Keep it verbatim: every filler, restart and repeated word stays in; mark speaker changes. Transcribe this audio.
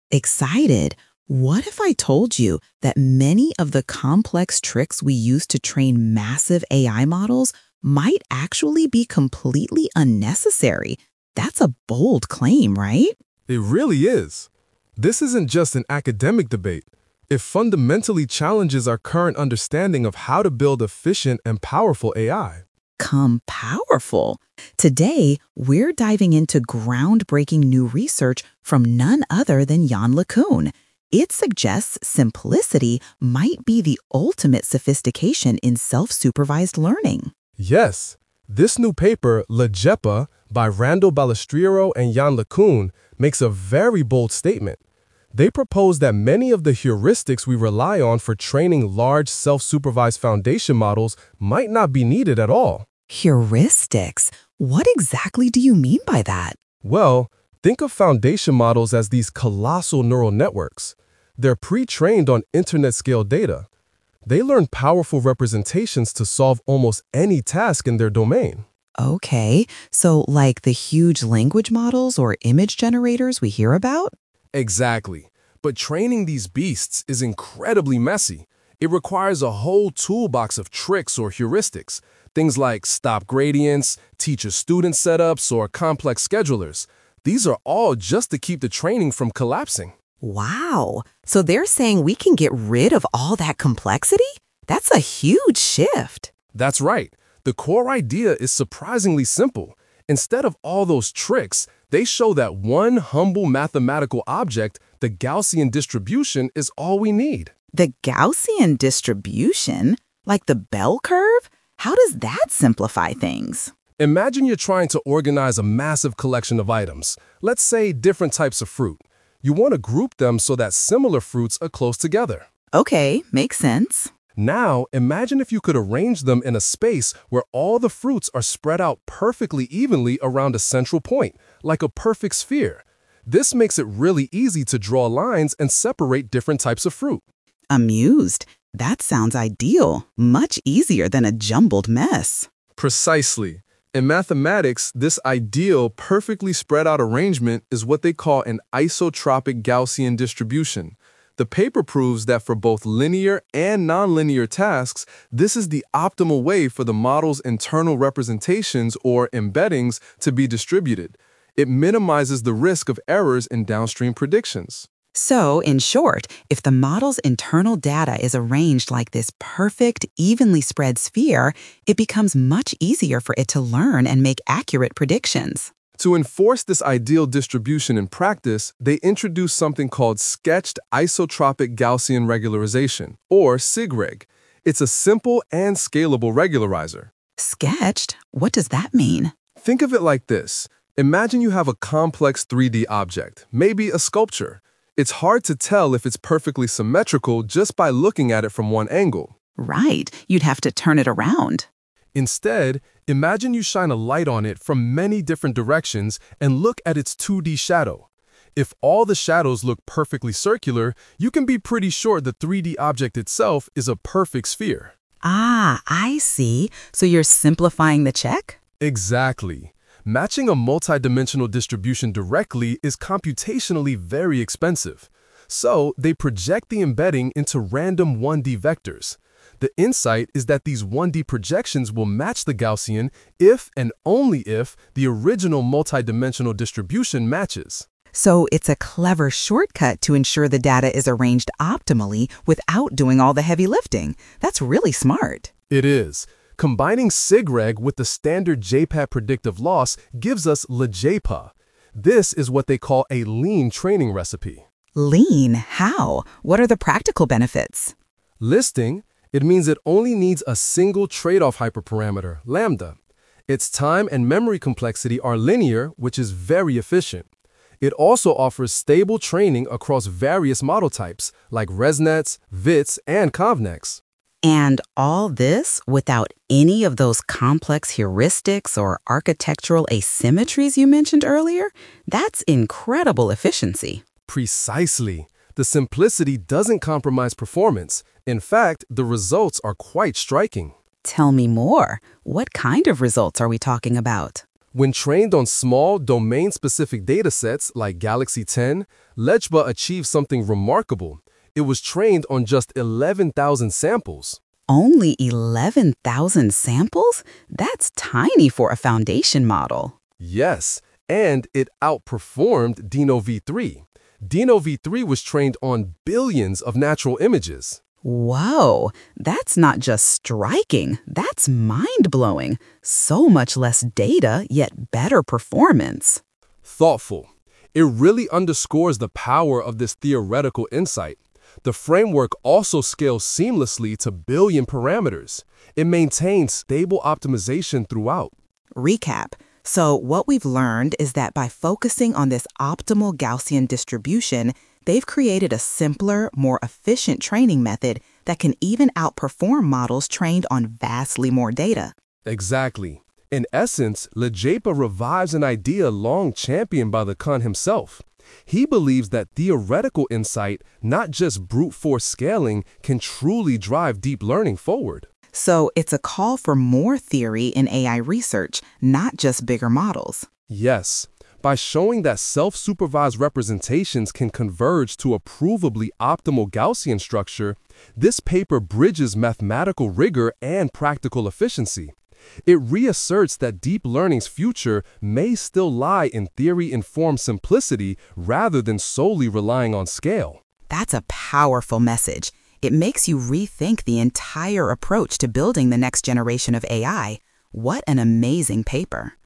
Speaker 1: Excited. What if I told you that many of the complex tricks we use to train massive A I models might actually be completely unnecessary? That's a bold claim, right?
Speaker 2: It really is. This isn't just an academic debate. It fundamentally challenges our current understanding of how to build efficient and powerful A I.
Speaker 1: Come powerful. Today, we're diving into groundbreaking new research from none other than Jan LeCun. It suggests simplicity might be the ultimate sophistication in self-supervised learning.
Speaker 2: Yes, this new paper, LeGePA, by Randall Balistriero and Jan LeCun, makes a very bold statement. They propose that many of the heuristics we rely on for training large self-supervised foundation models might not be needed at all.
Speaker 1: Heuristics? What exactly do you mean by that?
Speaker 2: Well, think of foundation models as these colossal neural networks. They're pre-trained on internet-scale data. They learn powerful representations to solve almost any task in their domain.
Speaker 1: Okay, so like the huge language models or image generators we hear about?
Speaker 2: Exactly. But training these beasts is incredibly messy. It requires a whole toolbox of tricks or heuristics, things like stop gradients, teacher-student setups, or complex schedulers. These are all just to keep the training from collapsing.
Speaker 1: Wow, so they're saying we can get rid of all that complexity? That's a huge shift.
Speaker 2: That's right. The core idea is surprisingly simple. Instead of all those tricks, they show that one humble mathematical object, the Gaussian distribution, is all we need.
Speaker 1: The Gaussian distribution? Like the bell curve? How does that simplify things?
Speaker 2: Imagine you're trying to organize a massive collection of items, let's say different types of fruit. You want to group them so that similar fruits are close together.
Speaker 1: Okay, makes sense.
Speaker 2: Now, imagine if you could arrange them in a space where all the fruits are spread out perfectly evenly around a central point, like a perfect sphere. This makes it really easy to draw lines and separate different types of fruit.
Speaker 1: Amused. That sounds ideal. Much easier than a jumbled mess.
Speaker 2: Precisely. In mathematics, this ideal, perfectly spread out arrangement is what they call an isotropic Gaussian distribution. The paper proves that for both linear and nonlinear tasks, this is the optimal way for the model's internal representations, or embeddings, to be distributed. It minimizes the risk of errors in downstream predictions.
Speaker 1: So, in short, if the model's internal data is arranged like this perfect, evenly spread sphere, it becomes much easier for it to learn and make accurate predictions.
Speaker 2: To enforce this ideal distribution in practice, they introduced something called Sketched Isotropic Gaussian Regularization, or SIGREG. It's a simple and scalable regularizer.
Speaker 1: Sketched? What does that mean?
Speaker 2: Think of it like this. Imagine you have a complex three D object, maybe a sculpture. It's hard to tell if it's perfectly symmetrical just by looking at it from one angle.
Speaker 1: Right, you'd have to turn it around.
Speaker 2: Instead, imagine you shine a light on it from many different directions and look at its two D shadow. If all the shadows look perfectly circular, you can be pretty sure the three D object itself is a perfect sphere.
Speaker 1: Ah, I see. So you're simplifying the check?
Speaker 2: Exactly. Matching a multidimensional distribution directly is computationally very expensive. So they project the embedding into random one D vectors. The insight is that these one D projections will match the Gaussian if and only if the original multidimensional distribution matches.
Speaker 1: So it's a clever shortcut to ensure the data is arranged optimally without doing all the heavy lifting. That's really smart.
Speaker 2: It is. Combining SIGREG with the standard JPAT predictive loss gives us LeJPA. This is what they call a lean training recipe.
Speaker 1: Lean? How? What are the practical benefits?
Speaker 2: Listing, it means it only needs a single trade-off hyperparameter, lambda. Its time and memory complexity are linear, which is very efficient. It also offers stable training across various model types, like ResNets, V I Ts, and ConvNeXt.
Speaker 1: And all this without any of those complex heuristics or architectural asymmetries you mentioned earlier? That's incredible efficiency.
Speaker 2: Precisely. The simplicity doesn't compromise performance. In fact, the results are quite striking.
Speaker 1: Tell me more. What kind of results are we talking about?
Speaker 2: When trained on small, domain-specific datasets like Galaxy ten, LeGPA achieved something remarkable. It was trained on just eleven thousand samples.
Speaker 1: Only eleven thousand samples? That's tiny for a foundation model.
Speaker 2: Yes, and it outperformed Dino V three. Dino V three was trained on billions of natural images.
Speaker 1: Whoa, that's not just striking, that's mind-blowing. So much less data, yet better performance.
Speaker 2: Thoughtful. It really underscores the power of this theoretical insight. The framework also scales seamlessly to billion parameters. It maintains stable optimization throughout.
Speaker 1: Recap. So what we've learned is that by focusing on this optimal Gaussian distribution, they've created a simpler, more efficient training method that can even outperform models trained on vastly more data.
Speaker 2: Exactly. In essence, LeGPA revives an idea long championed by LeCun himself. He believes that theoretical insight, not just brute force scaling, can truly drive deep learning forward.
Speaker 1: So it's a call for more theory in A I research, not just bigger models.
Speaker 2: Yes. By showing that self-supervised representations can converge to a provably optimal Gaussian structure, this paper bridges mathematical rigor and practical efficiency. It reasserts that deep learning's future may still lie in theory-informed simplicity rather than solely relying on scale.
Speaker 1: That's a powerful message. It makes you rethink the entire approach to building the next generation of A I. What an amazing paper.